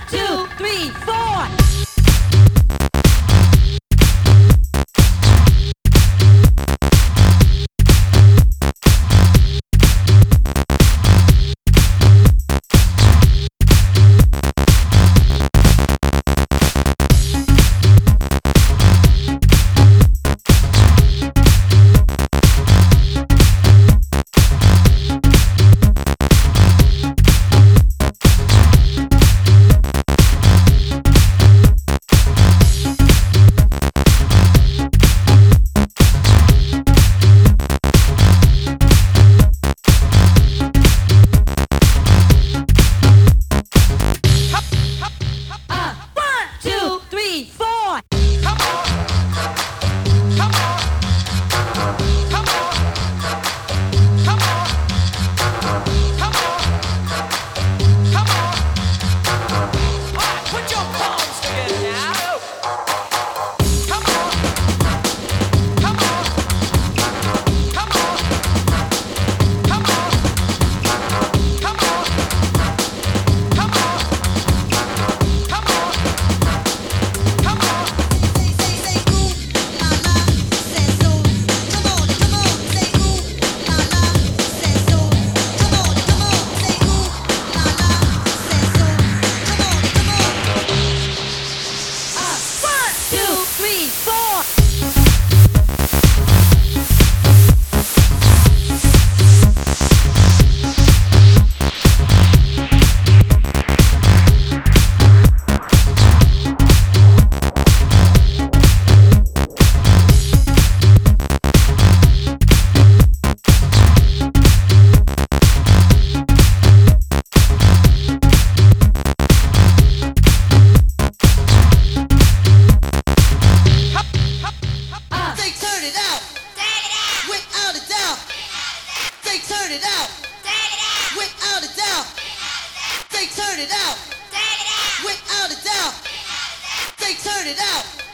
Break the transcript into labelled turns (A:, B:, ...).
A: two, three, four. One, two, three, four.
B: Put your palms together now. Come on. Come on. Come on. Come on. Come on. Come on. Come on. Come on.
C: Say ooh la la, say so. Come on, say ooh la la, say so. Come on, say ooh la la, say so. Come on.
A: One, two, three, four.
C: They turn it out. Without a doubt. They turn it out. Without a doubt. They turn it out. Without a doubt. They turn it out.